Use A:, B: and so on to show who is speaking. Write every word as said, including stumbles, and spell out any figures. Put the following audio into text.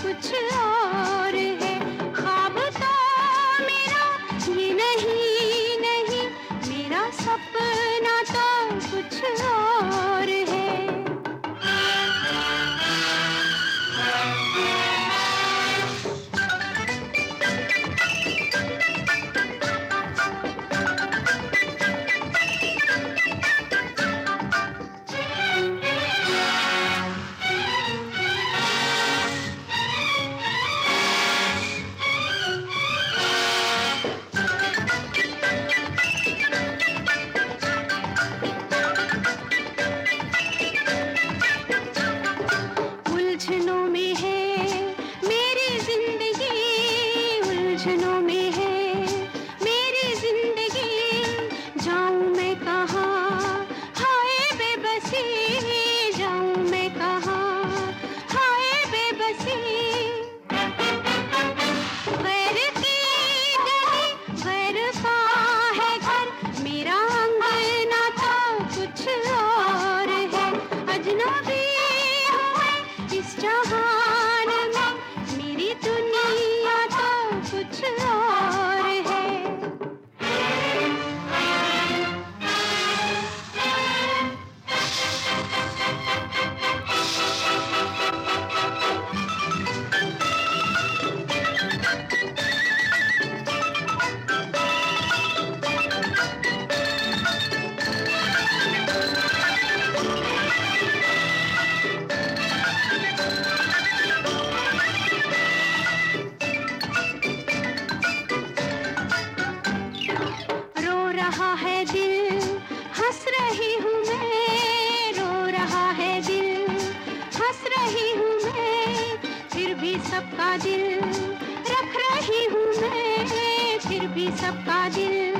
A: कुछ और है। ख्वाब तो मेरा ये नहीं नहीं, मेरा सपना तो कुछ और है। उलझनों में है मेरी जिंदगी, उलझनों में है मेरी जिंदगी। जाऊं मैं कहाँ हाय बेबसी, जाऊं मैं कहाँ हाय बेबसी। गैर की गली गैर का है घर, मेरा अंगना तो कुछ और है। अजनबी हूँ मैं इस जहान में, मेरी दुनिया तो कुछ और है। रो रहा है दिल हंस रही हूँ मैं, रो रहा है दिल हंस रही हूँ मैं। फिर भी सबका दिल रख रही हूँ मैं, फिर भी सबका दिल